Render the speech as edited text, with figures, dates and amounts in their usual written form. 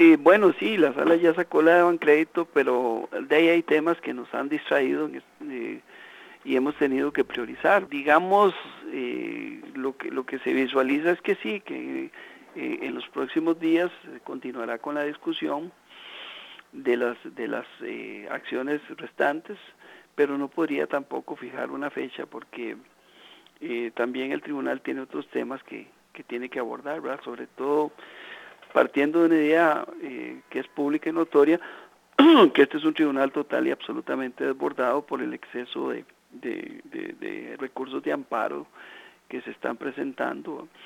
Bueno, sí, la sala ya sacó la de Bancrédito, pero de ahí hay temas que nos han distraído y hemos tenido que priorizar. Digamos, lo que se visualiza es que sí, que en los próximos días continuará con la discusión de las acciones restantes, pero no podría tampoco fijar una fecha porque también el tribunal tiene otros temas que tiene que abordar, ¿verdad? Sobre todo partiendo de una idea que es pública y notoria, que este es un tribunal total y absolutamente desbordado por el exceso de recursos de amparo que se están presentando.